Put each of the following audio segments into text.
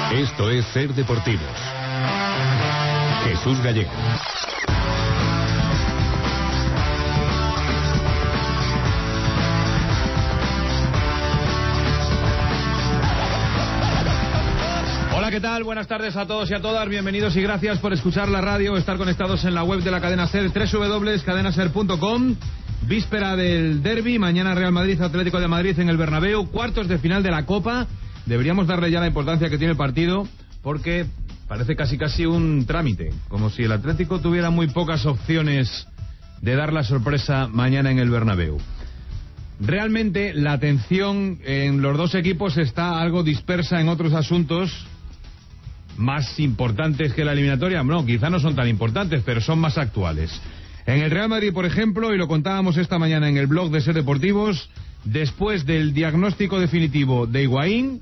Esto es Ser Deportivos. Jesús Gallego. Hola, ¿qué tal? Buenas tardes a todos y a todas. Bienvenidos y gracias por escuchar la radio, estar conectados en la web de la cadena SER, www.cadenaser.com. Víspera del derbi, mañana Real Madrid, Atlético de Madrid en el Bernabéu, cuartos de final de la Copa. Deberíamos darle ya la importancia que tiene el partido, porque parece casi un trámite, como si el Atlético tuviera muy pocas opciones de dar la sorpresa mañana en el Bernabéu. Realmente la atención en los dos equipos está algo dispersa en otros asuntos más importantes que la eliminatoria. No, quizá no son tan importantes, pero son más actuales. En el Real Madrid, por ejemplo, y lo contábamos esta mañana en el blog de Ser Deportivos, después del diagnóstico definitivo de Higuaín,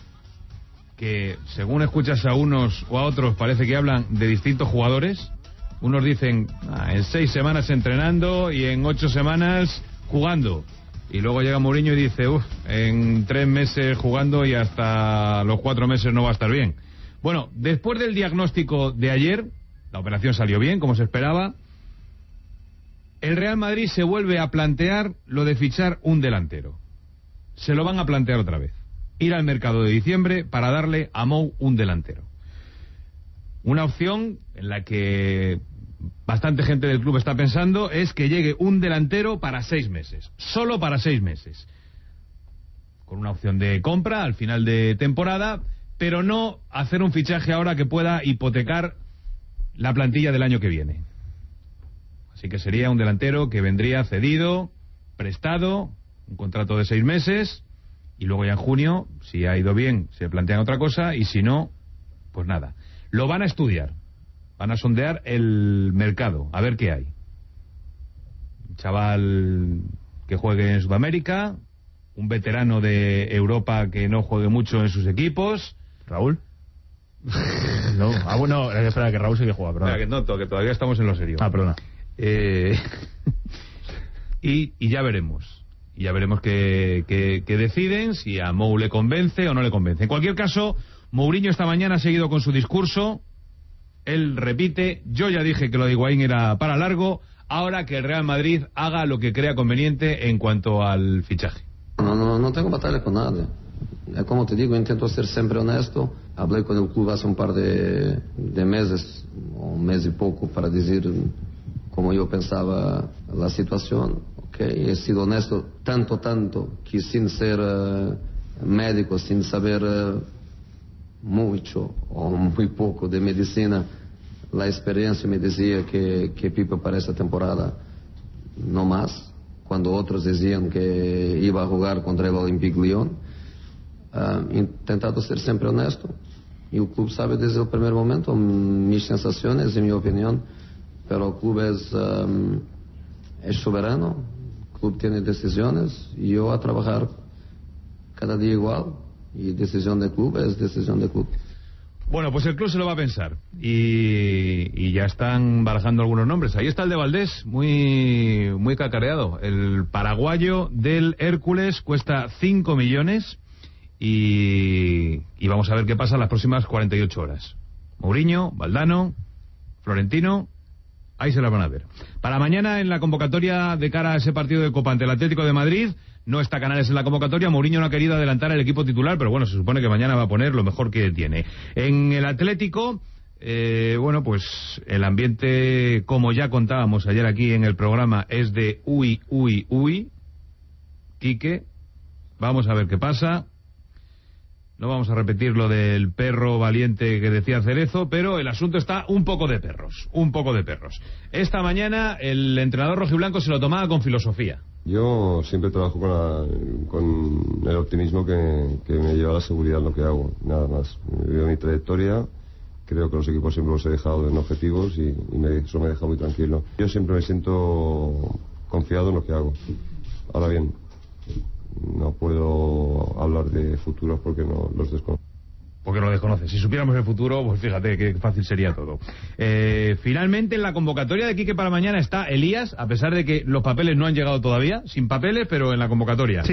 que según escuchas a unos o a otros parece que hablan de distintos jugadores. Unos dicen en 6 semanas entrenando y en 8 semanas jugando, y luego llega Mourinho y dice en 3 meses jugando y hasta los 4 meses no va a estar bien. Bueno, después del diagnóstico de ayer, la operación salió bien, como se esperaba. El Real Madrid se vuelve a plantear lo de fichar un delantero. Se lo van a plantear otra vez. Ir al mercado de diciembre para darle a Mou un delantero. Una opción en la que bastante gente del club está pensando es que llegue un delantero para 6 meses. Solo para 6 meses. Con una opción de compra al final de temporada, pero no hacer un fichaje ahora que pueda hipotecar la plantilla del año que viene. Así que sería un delantero que vendría cedido, prestado, un contrato de 6 meses, y luego ya en junio, si ha ido bien, se plantean otra cosa, y si no, pues nada. Lo van a estudiar, van a sondear el mercado, a ver qué hay. Un chaval que juegue en Sudamérica, un veterano de Europa que no juegue mucho en sus equipos. ¿Raúl? No, bueno, espera, que Raúl sí que juega, perdón. Espera, que todavía estamos en lo serio. Perdona. Y ya veremos. Y ya veremos qué deciden, si a Mou le convence o no le convence. En cualquier caso, Mourinho esta mañana ha seguido con su discurso. Él repite: yo ya dije que lo de Higuaín era para largo, ahora que el Real Madrid haga lo que crea conveniente en cuanto al fichaje. No tengo batalla con nadie. Como te digo, intento ser siempre honesto. Hablé con el club hace un par de meses, un mes y poco, para decir cómo yo pensaba la situación. Okay. He sido honesto tanto que sin ser médico, sin saber mucho o muy poco de medicina, la experiencia me decía que Pipa para esta temporada no más, cuando otros decían que iba a jugar contra el Olympique Lyon. Intentado ser siempre honesto, y el club sabe desde el primer momento mis sensaciones y mi opinión, pero el club es soberano, el club tiene decisiones, y yo a trabajar cada día igual, y decisión del club es decisión del club. Bueno, pues el club se lo va a pensar, y ya están barajando algunos nombres. Ahí está el de Valdés, muy cacareado. El paraguayo del Hércules cuesta 5 millones. Y vamos a ver qué pasa en las próximas 48 horas. Mourinho, Valdano, Florentino, ahí se las van a ver. Para mañana, en la convocatoria de cara a ese partido de Copa ante el Atlético de Madrid, no está Canales en la convocatoria. Mourinho no ha querido adelantar el equipo titular, pero bueno, se supone que mañana va a poner lo mejor que tiene. En el Atlético, bueno, pues el ambiente, como ya contábamos ayer aquí en el programa, es de uy. Quique, vamos a ver qué pasa. No vamos a repetir lo del perro valiente que decía Cerezo, pero el asunto está un poco de perros. Esta mañana el entrenador rojiblanco se lo tomaba con filosofía. Yo siempre trabajo con el optimismo que me lleva a la seguridad en lo que hago, nada más. Veo mi trayectoria, creo que los equipos siempre los he dejado en objetivos y eso me deja muy tranquilo. Yo siempre me siento confiado en lo que hago. Ahora bien, no puedo hablar de futuros porque no los desconozco. Porque lo desconoces. Si supiéramos el futuro, pues fíjate qué fácil sería todo. Finalmente, en la convocatoria de Quique para mañana está Elías, a pesar de que los papeles no han llegado todavía, sin papeles, pero en la convocatoria. Sí.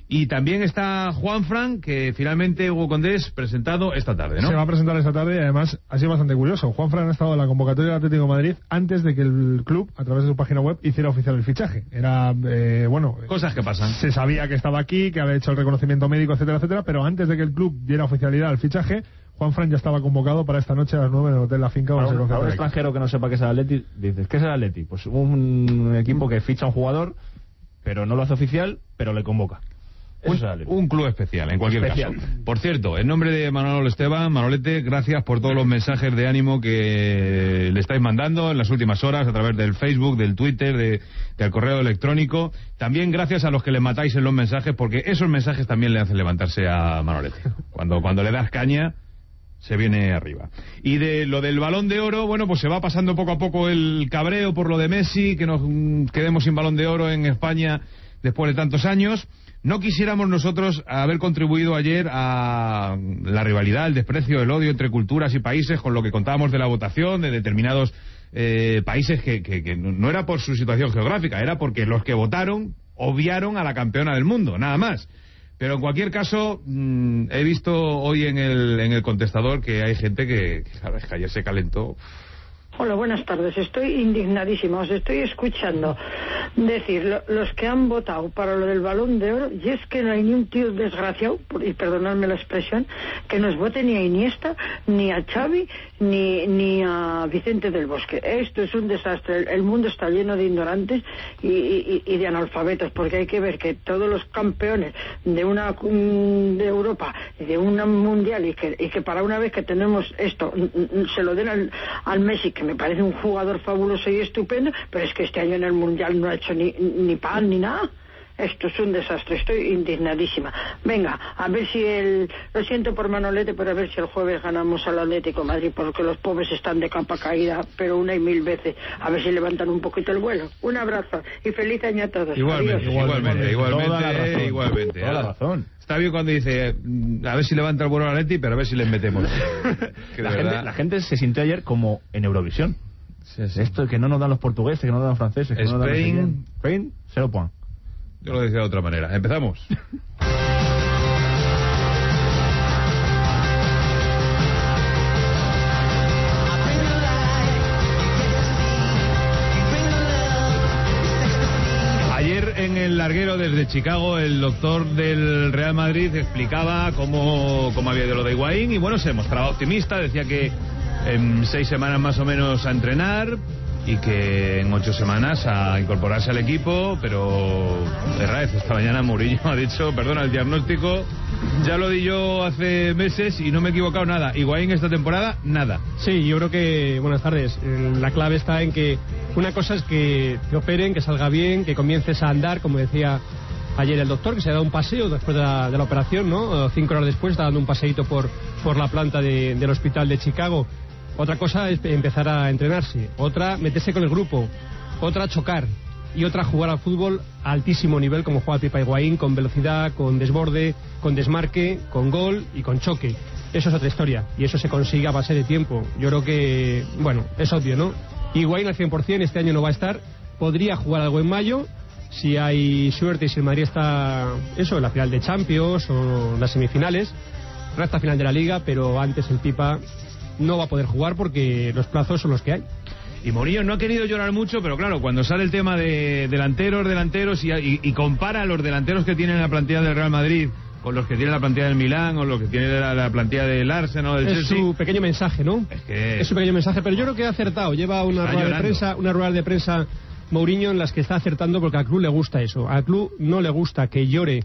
Y también está Juanfran, que finalmente Hugo Condés presentado esta tarde, ¿no? Se va a presentar esta tarde y además ha sido bastante curioso. Juanfran ha estado en la convocatoria del Atlético de Madrid antes de que el club, a través de su página web, hiciera oficial el fichaje. Era, cosas que pasan. Se sabía que estaba aquí, que había hecho el reconocimiento médico, etcétera, etcétera, pero antes de que el club diera oficialidad al fichaje, Juanfran ya estaba convocado para esta noche a las 9 en el Hotel La Finca. Para un extranjero que no sepa qué es el Atleti, dices, ¿qué es el Atleti? Pues un equipo que ficha a un jugador, pero no lo hace oficial, pero le convoca. Un club especial, en cualquier caso. Por cierto, en nombre de Manolo Esteban, Manolete, gracias por todos los mensajes de ánimo que le estáis mandando en las últimas horas a través del Facebook, del Twitter, del correo electrónico. También gracias a los que le matáis en los mensajes, porque esos mensajes también le hacen levantarse a Manolete. Cuando le das caña, se viene arriba. Y de lo del Balón de Oro, bueno, pues se va pasando poco a poco el cabreo por lo de Messi, que nos quedemos sin Balón de Oro en España después de tantos años. No quisiéramos nosotros haber contribuido ayer a la rivalidad, el desprecio, el odio entre culturas y países, con lo que contábamos de la votación de determinados países que no era por su situación geográfica, era porque los que votaron obviaron a la campeona del mundo, nada más. Pero en cualquier caso, he visto hoy en el contestador que hay gente que claro, es que ayer se calentó. Hola, buenas tardes. Estoy indignadísima. Os estoy escuchando decir los que han votado para lo del Balón de Oro, y es que no hay ni un tío desgraciado, y perdonadme la expresión, que nos vote ni a Iniesta, ni a Xavi, ni a Vicente del Bosque. Esto es un desastre. El mundo está lleno de ignorantes y de analfabetos, porque hay que ver que todos los campeones de Europa, de una mundial, y que para una vez que tenemos esto, se lo den al Messi, que me parece un jugador fabuloso y estupendo, pero es que este año en el Mundial no ha hecho ni pan ni nada. Esto es un desastre, estoy indignadísima. Venga, a ver si lo siento por Manolete, pero a ver si el jueves ganamos al Atlético de Madrid, porque los pobres están de capa caída, pero una y mil veces. A ver si levantan un poquito el vuelo. Un abrazo y feliz año a todos. Igualmente. Toda la razón. Está bien cuando dice, a ver si levanta el vuelo al Atleti, pero a ver si les metemos. La gente se sintió ayer como en Eurovisión. Sí. Esto que no nos dan los portugueses, que no nos dan los franceses, que no nos dan Spain, 0 point. Yo lo decía de otra manera. Empezamos. Ayer en el larguero desde Chicago el doctor del Real Madrid explicaba cómo había ido lo de Higuaín y bueno, se mostraba optimista, decía que en 6 semanas más o menos a entrenar y que en 8 semanas a incorporarse al equipo, pero Herrera esta mañana Mourinho ha dicho, perdona, el diagnóstico ya lo di yo hace meses y no me he equivocado nada. Higuaín esta temporada, nada. Sí, yo creo que, buenas tardes, la clave está en que una cosa es que te operen, que salga bien, que comiences a andar, como decía ayer el doctor, que se ha dado un paseo después de la operación, ¿no? 5 horas después está dando un paseíto por la planta del hospital de Chicago. Otra cosa es empezar a entrenarse, otra meterse con el grupo, otra chocar y otra jugar al fútbol a altísimo nivel como juega Pipa Higuaín, con velocidad, con desborde, con desmarque, con gol y con choque. Eso es otra historia y eso se consigue a base de tiempo. Yo creo que, bueno, es obvio, ¿no? Higuaín al 100% este año no va a estar, podría jugar algo en mayo si hay suerte y si el Madrid está, eso, en la final de Champions o las semifinales, recta final de la Liga, pero antes el Pipa no va a poder jugar porque los plazos son los que hay. Y Mourinho no ha querido llorar mucho, pero claro, cuando sale el tema de delanteros y compara los delanteros que tiene la plantilla del Real Madrid con los que tiene la plantilla del Milán o los que tiene la plantilla del Arsenal o del Chelsea. Es su pequeño mensaje, ¿no? Es su pequeño mensaje, pero yo creo que ha acertado. Lleva una rueda de prensa Mourinho en las que está acertando porque al club le gusta eso. Al club no le gusta que llore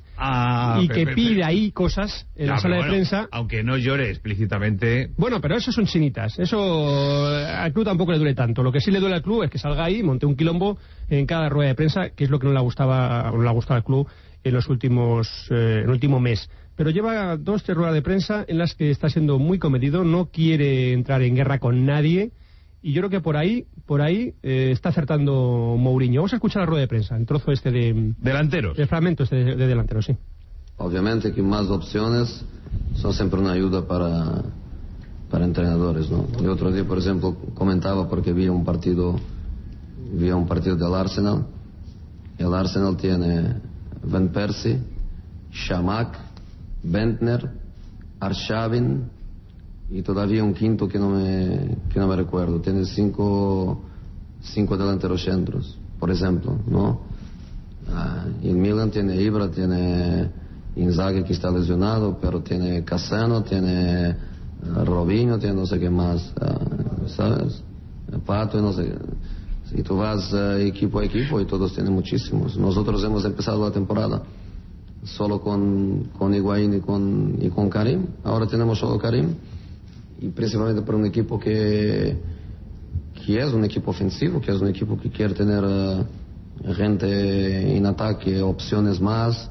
que pide ahí cosas en la sala de prensa. Aunque no llore explícitamente. Bueno, pero eso son chinitas. Eso al club tampoco le duele tanto. Lo que sí le duele al club es que salga ahí, monte un quilombo en cada rueda de prensa, que es lo que no le gustaba al club en el último mes. Pero lleva 2-3 ruedas de prensa en las que está siendo muy comedido, no quiere entrar en guerra con nadie. Y yo creo que por ahí está acertando Mourinho. Vamos a escuchar la rueda de prensa, el trozo este de delanteros. El fragmento este de delanteros, sí. Obviamente que más opciones son siempre una ayuda para entrenadores, ¿no? El otro día, por ejemplo, comentaba porque vi un partido del Arsenal. El Arsenal tiene Van Persie, Shamak, Bentner, Arshavin y todavía un quinto que no me recuerdo. Tiene cinco delanteros centros, por ejemplo, ¿no? En Milan tiene Ibra, tiene Inzaghi que está lesionado, pero tiene Cassano, tiene Robinho, tiene no sé qué más, ¿sabes? Pato y no sé. Y tú vas equipo a equipo y todos tienen muchísimos. Nosotros hemos empezado la temporada solo con Higuaín y con Karim. Ahora tenemos solo Karim, y principalmente para un equipo que es un equipo ofensivo, que es un equipo que quiere tener gente en ataque, opciones más.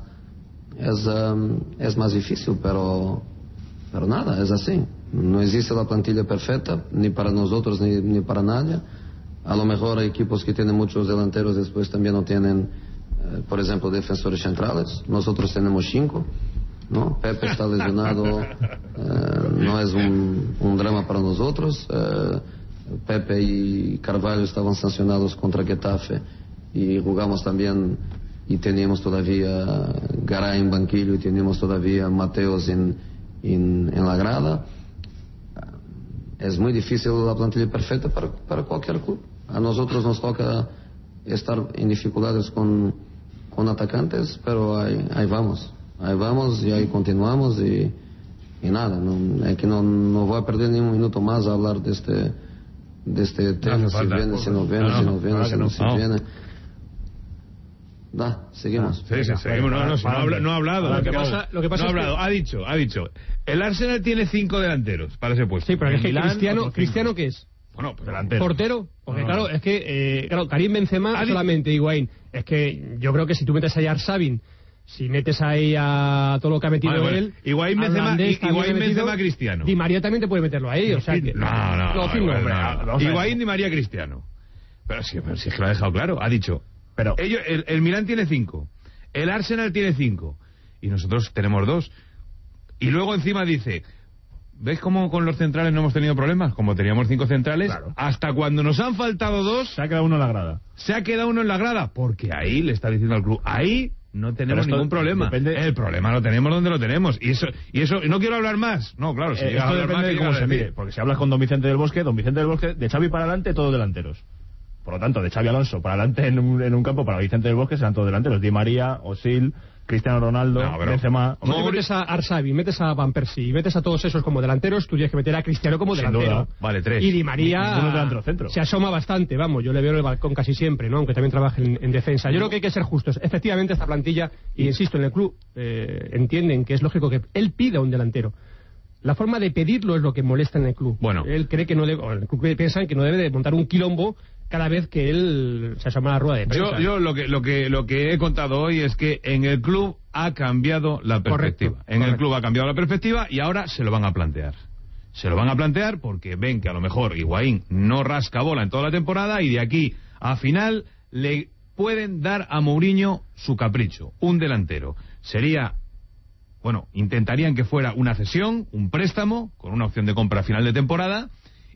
Es más difícil, pero nada, es así. No existe la plantilla perfecta, ni para nosotros ni para nadie. A lo mejor hay equipos que tienen muchos delanteros, después también no tienen, por ejemplo, defensores centrales. Nosotros tenemos 5, ¿no? Pepe está lesionado, no es un drama para nosotros. Pepe y Carvalho estaban sancionados contra Getafe y jugamos también, y teníamos todavía Garay en banquillo y teníamos todavía Mateos en la grada. Es muy difícil la plantilla perfecta para cualquier club. A nosotros nos toca estar en dificultades con atacantes, pero ahí vamos y ahí continuamos y nada, es que no voy a perder ni un minuto más a hablar de este tema, si viene, si no viene, si no viene, si viene. Seguimos. Sí, seguimos. No ha hablado. Lo que pasa no ha hablado. Ha dicho. El Arsenal tiene 5 delanteros para ese puesto. Sí, pero es que Cristiano, ¿qué es? Bueno, pues delantero. ¿Portero? Porque claro, es que Karim Benzema solamente, Higuaín. Es que yo creo que si tú metes ahí a Arshavin, si metes ahí a todo lo que ha metido él, Higuaín Benzema Cristiano. Di María también te puede meterlo ahí, o sea que... No. Higuaín, Di María, Cristiano. Pero si es que lo ha dejado claro, ha dicho... Pero el Milán tiene 5, el Arsenal tiene 5 y nosotros tenemos 2. Y luego encima dice, ¿ves cómo con los centrales no hemos tenido problemas? Como teníamos 5 centrales, claro. Hasta cuando nos han faltado 2... Se ha quedado uno en la grada. Porque ahí le está diciendo al club, ahí no tenemos ningún problema. El problema lo tenemos donde lo tenemos. Y eso no quiero hablar más. No, claro, si esto depende de cómo se mire. Porque si hablas con Don Vicente del Bosque, de Xavi para adelante, todos delanteros. Por lo tanto, de Xavi Alonso para adelante en un campo, para Vicente del Bosque serán todos delanteros. Di María, Osil, Cristiano Ronaldo, Benzema... Si metes a Arshavin, metes a Van Persie, metes a todos esos como delanteros, tú tienes que meter a Cristiano como delantero. Vale, 3. Y Di María se asoma bastante, vamos, yo le veo en el balcón casi siempre, ¿no? Aunque también trabaje en defensa. Yo creo que hay que ser justos. Efectivamente, esta plantilla, y insisto, en el club entienden que es lógico que él pida un delantero. La forma de pedirlo es lo que molesta en el club. Bueno. Él cree que no debe, o el club piensa que no debe de montar un quilombo cada vez que él se asoma a la rueda de prensa. Yo lo que he contado hoy es que en el club ha cambiado la perspectiva. Correcto. El club ha cambiado la perspectiva y ahora se lo van a plantear. Se lo van a plantear porque ven que a lo mejor Higuaín no rasca bola en toda la temporada y de aquí a final le pueden dar a Mourinho su capricho, un delantero. Intentarían que fuera una cesión, un préstamo, con una opción de compra a final de temporada,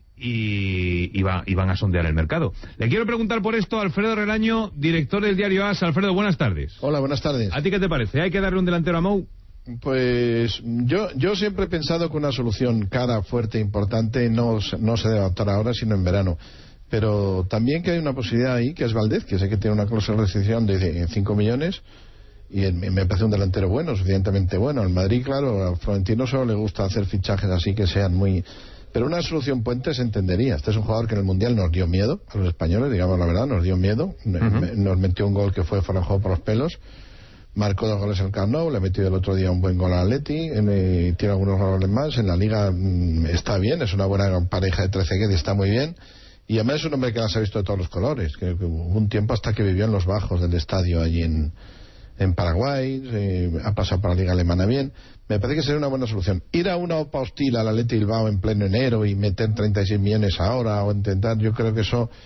y van a sondear el mercado. Le quiero preguntar por esto a Alfredo Relaño, director del diario AS. Alfredo, buenas tardes. Hola, buenas tardes. ¿A ti qué te parece? ¿Hay que darle un delantero a Mou? Pues yo siempre he pensado que una solución cara, fuerte, importante no se debe adoptar ahora, sino en verano. Pero también que hay una posibilidad ahí, que es Valdez, que sé que tiene una cláusula de rescisión de 5 millones... y me parece un delantero bueno, suficientemente bueno. Al Madrid, claro, a Florentino solo le gusta hacer fichajes así que sean muy... Pero una solución puente se entendería. Este es un jugador que en el Mundial nos dio miedo a los españoles, digamos la verdad, nos dio miedo. Nos metió un gol que fue fuera de juego por los pelos. Marcó 2 goles en el Camp Nou, le metió el otro día un buen gol al Atleti, tiene algunos goles más. En la Liga está bien, es una buena pareja de 13 que está muy bien. Y además es un hombre que las ha visto de todos los colores, que hubo un tiempo hasta que vivió en los bajos del estadio allí en Paraguay, ha pasado para la Liga Alemana bien. Me parece que sería una buena solución. Ir a una OPA hostil al Athletic Bilbao en pleno enero y meter 36 millones ahora o intentar, yo creo que eso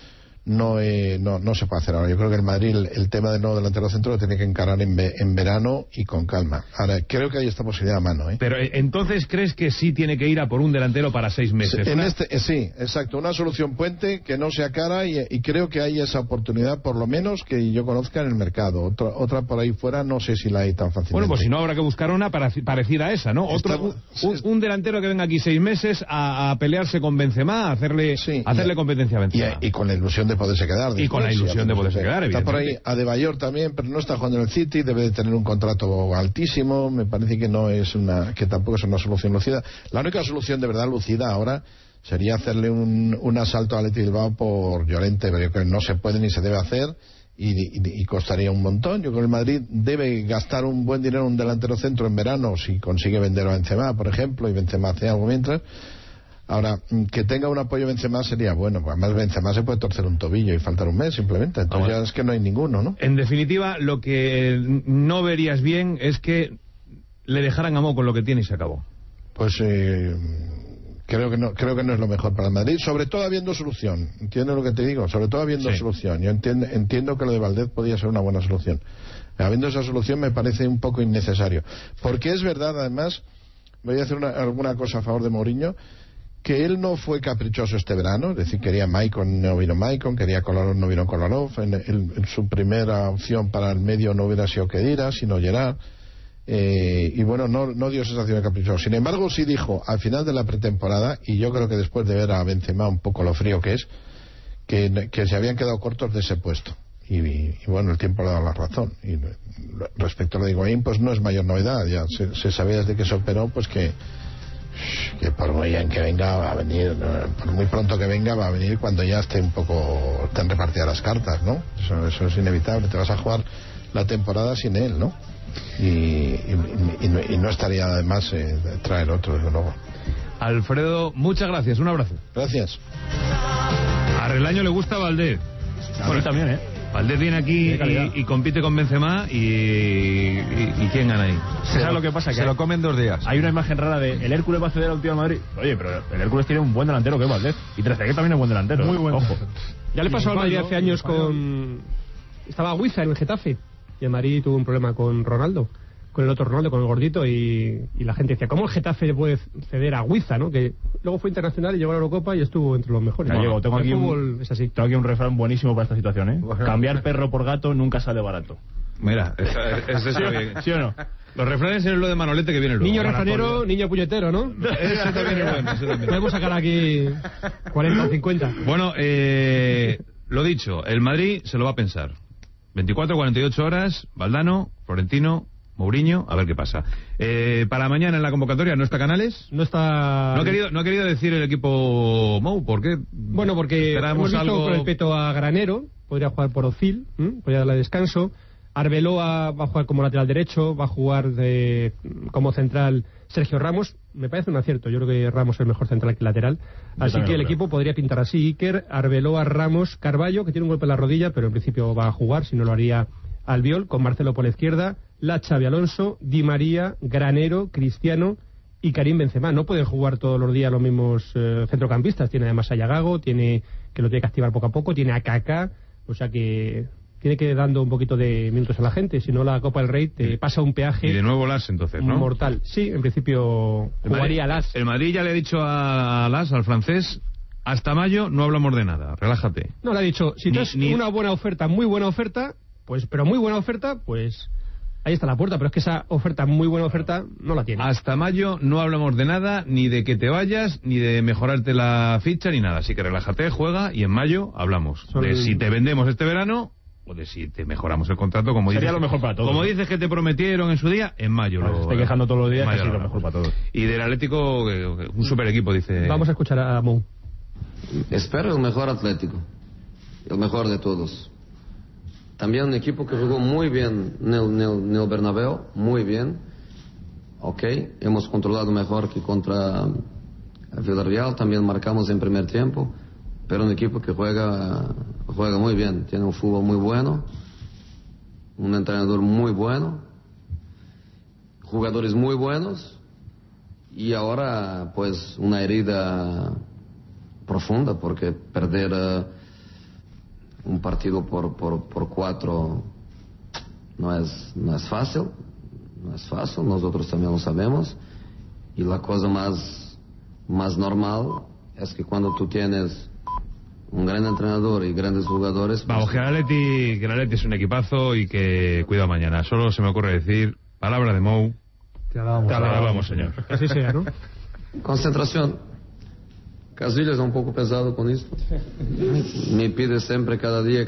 no se puede hacer ahora. Yo creo que el Madrid el tema del nuevo delantero centro lo tiene que encarar en verano y con calma. Ahora, creo que hay esta posibilidad a mano. Pero entonces, ¿crees que sí tiene que ir a por un delantero para 6 meses? Sí, exacto. Una solución puente que no sea cara y creo que hay esa oportunidad, por lo menos que yo conozca en el mercado. Otra por ahí fuera no sé si la hay tan fácilmente. Bueno, pues si no habrá que buscar una parecida a esa, ¿no? Un delantero que venga aquí 6 meses a pelearse con Benzema, a hacerle competencia a Benzema. Y con la ilusión de poderse quedar. Y con la ilusión de poderse quedar, está por ahí Adebayor también, pero no está jugando en el City, debe de tener un contrato altísimo. Me parece que que tampoco es una solución lucida. La única solución de verdad lucida ahora sería hacerle un asalto a Athletic Bilbao por Llorente, pero yo creo que no se puede ni se debe hacer y costaría un montón. Yo creo que el Madrid debe gastar un buen dinero en un delantero centro en verano si consigue vender a Benzema, por ejemplo, y Benzema hace algo mientras. Ahora, que tenga un apoyo Benzema sería bueno, porque además Benzema se puede torcer un tobillo y faltar un mes simplemente, entonces ya es que no hay ninguno, ¿no? En definitiva, lo que no verías bien es que le dejaran a Mo con lo que tiene y se acabó. Pues creo que no es lo mejor para el Madrid, sobre todo habiendo solución. ¿Entiendes lo que te digo? Sobre todo habiendo solución. Yo entiendo que lo de Valdez podía ser una buena solución. Habiendo esa solución me parece un poco innecesario, porque es verdad, además, voy a hacer alguna cosa a favor de Mourinho, que él no fue caprichoso este verano, es decir, quería Maicon, no vino Maicon, quería Kolarov, no vino Kolarov, en su primera opción para el medio no hubiera sido Khedira, sino Gerrard, y bueno, no dio sensación de caprichoso. Sin embargo, sí dijo al final de la pretemporada, y yo creo que después de ver a Benzema un poco lo frío que es, que se habían quedado cortos de ese puesto. Y bueno, el tiempo le ha dado la razón. Y respecto a lo de Higuaín, pues no es mayor novedad, ya se sabía desde que se operó, pues que por muy bien que venga va a venir, por muy pronto que venga va a venir cuando ya estén repartidas las cartas, ¿no? Eso es inevitable, te vas a jugar la temporada sin él, ¿no? Y no estaría además traer otro, desde luego. Alfredo, muchas gracias, un abrazo. Gracias. A Relaño le gusta Valdez. A mí también, Valdez viene aquí y compite con Benzema y ¿quién gana ahí? ¿Sabes lo que pasa? Que se lo comen 2 días. Hay una imagen rara de el Hércules va a ceder al tío de Madrid. Oye, pero el Hércules tiene un buen delantero que es Valdez. Y Trezeguet también es buen delantero. Muy bueno. Ojo. Ya le pasó al Madrid hace años estaba Huiza en el Getafe y el Madrid tuvo un problema con Ronaldo, con el otro Ronaldo, con el gordito, y la gente decía, ¿cómo el Getafe puede ceder a Huiza, ¿no? Que luego fue internacional y llegó a la Eurocopa y estuvo entre los mejores. Tengo aquí es así. Tengo aquí un refrán buenísimo para esta situación, ¿eh? Cambiar perro por gato nunca sale barato. Mira, ¿sí o no? Los refranes es lo de Manolete que viene luego. Niño refranero, niño puñetero, ¿no? Eso también es bueno, eso también. Podemos sacar aquí 40 o 50. Bueno, lo dicho, el Madrid se lo va a pensar. 24 48 horas, Valdano, Florentino, Mourinho, a ver qué pasa. Para mañana en la convocatoria no está Canales. No está. No ha querido decir el equipo Mou, ¿por qué? Bueno, porque hemos visto algo con el peto a Granero, podría jugar por Ozil, podría darle descanso. Arbeloa va a jugar como lateral derecho, va a jugar como central Sergio Ramos. Me parece un acierto, yo creo que Ramos es el mejor central que lateral. Así que el equipo podría pintar así: Iker, Arbeloa, Ramos, Carballo, que tiene un golpe en la rodilla, pero en principio va a jugar, si no lo haría Albiol, con Marcelo por la izquierda, Xavi Alonso, Di María, Granero, Cristiano y Karim Benzema. No pueden jugar todos los días los mismos centrocampistas. Tiene además a Yagago, que lo tiene que activar poco a poco, tiene a Kaká, o sea que tiene que ir dando un poquito de minutos a la gente, si no la Copa del Rey te pasa un peaje. Y de nuevo Las, entonces, ¿no? Mortal. Sí, en principio jugaría Las. El Madrid ya le ha dicho a Las, al francés, hasta mayo no hablamos de nada, relájate. No, le ha dicho, si tienes una buena oferta, muy buena oferta, pues ahí está la puerta, pero es que esa oferta, muy buena oferta, no la tiene. Hasta mayo no hablamos de nada, ni de que te vayas, ni de mejorarte la ficha, ni nada. Así que relájate, juega, y en mayo hablamos. De si te vendemos este verano, o de si te mejoramos el contrato, como sería dices, lo mejor para todos. Como dices que te prometieron en su día, en mayo. Estoy quejando todos los días que sí, lo mejor para todos. Y del Atlético, un super equipo, dice. Vamos a escuchar a Mou. Espero el mejor Atlético, el mejor de todos. También un equipo que jugó muy bien en el Bernabéu, muy bien. Ok, hemos controlado mejor que contra Villarreal, también marcamos en primer tiempo, pero un equipo que juega muy bien, tiene un fútbol muy bueno, un entrenador muy bueno, jugadores muy buenos, y ahora pues una herida profunda, porque perder un partido por 4 no es fácil, nosotros también lo sabemos, y la cosa más normal es que cuando tú tienes un gran entrenador y grandes jugadores... Vamos, que el Atleti es un equipazo y que cuidado mañana. Solo se me ocurre decir, palabra de Mou. Te alabamos, señor. Que así sea, ¿no? Concentración. Casillas es un poco pesado con esto. Me pide siempre cada día.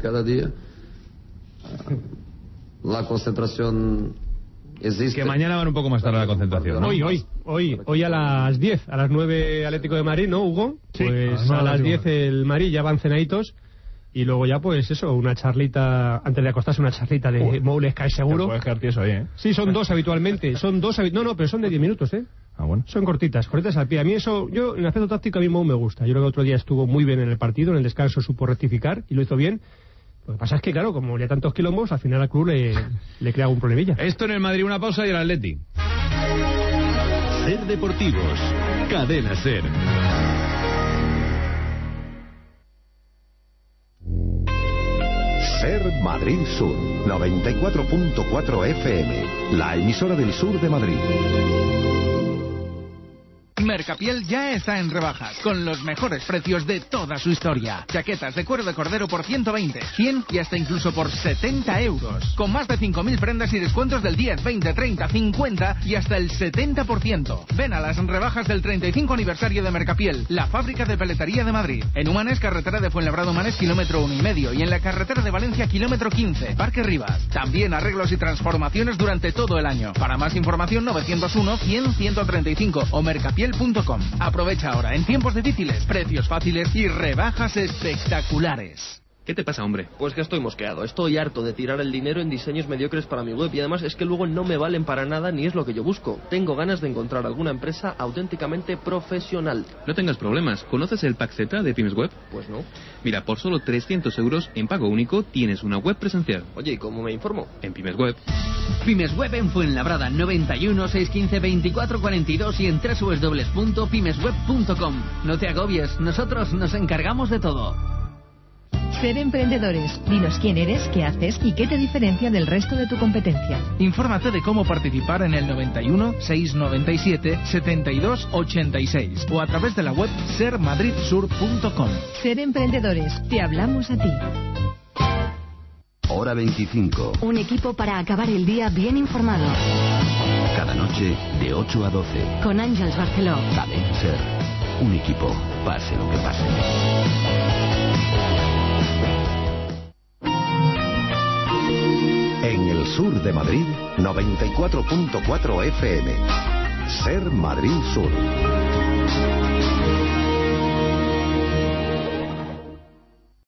La concentración existe. Que mañana van un poco más tarde a la concentración, ¿no? Hoy a las 10, a las 9 Atlético de Madrid, ¿no, Hugo? Sí, Pues a las 10 el Madrid ya van cenaditos. Y luego ya, pues eso, una charlita, antes de acostarse, una charlita de Mou les cae seguro. Te puedes quedar tieso ahí, ¿eh? Sí, son 2 habitualmente. No, pero son de 10 minutos, ¿eh? Ah, bueno. Son cortitas al pie. A mí eso, yo en aspecto táctico a mí Mou me gusta. Yo creo que otro día estuvo muy bien en el partido, en el descanso supo rectificar y lo hizo bien. Lo que pasa es que, claro, como ya tantos quilombos, al final al club le crea algún problemilla. Esto en el Madrid, una pausa y el Atleti. Ser Deportivos, Cadena Ser. Ser Madrid Sur, 94.4 FM, la emisora del sur de Madrid. Mercapiel ya está en rebajas, con los mejores precios de toda su historia. Chaquetas de cuero de cordero por 120, 100 y hasta incluso por 70 euros. Con más de 5.000 prendas y descuentos del 10, 20, 30, 50 y hasta el 70%. Ven a las rebajas del 35 aniversario de Mercapiel, la fábrica de peletería de Madrid. En Humanes, carretera de Fuenlabrada-Humanes, kilómetro 1,5. Y en la carretera de Valencia, kilómetro 15, Parque Rivas. También arreglos y transformaciones durante todo el año. Para más información, 901 100 135 o mercapiel.com. Aprovecha ahora, en tiempos difíciles, precios fáciles y rebajas espectaculares. ¿Qué te pasa, hombre? Pues que estoy mosqueado. Estoy harto de tirar el dinero en diseños mediocres para mi web y además es que luego no me valen para nada ni es lo que yo busco. Tengo ganas de encontrar alguna empresa auténticamente profesional. No tengas problemas. ¿Conoces el Pack Z de Pymes Web? Pues no. Mira, por solo 300 euros en pago único tienes una web presencial. Oye, ¿y cómo me informo? En Pymes Web. Pymes Web en Fuenlabrada, 91 615 24 42 y en www.pymesweb.com. No te agobies, nosotros nos encargamos de todo. Ser emprendedores. Dinos quién eres, qué haces y qué te diferencia del resto de tu competencia. Infórmate de cómo participar en el 91 697 72 86 o a través de la web sermadridsur.com. Ser emprendedores. Te hablamos a ti. Hora 25. Un equipo para acabar el día bien informado. Cada noche de 8 a 12. Con Àngels Barceló. Cadena Ser. Un equipo, pase lo que pase. En el sur de Madrid, 94.4 FM. Ser Madrid Sur.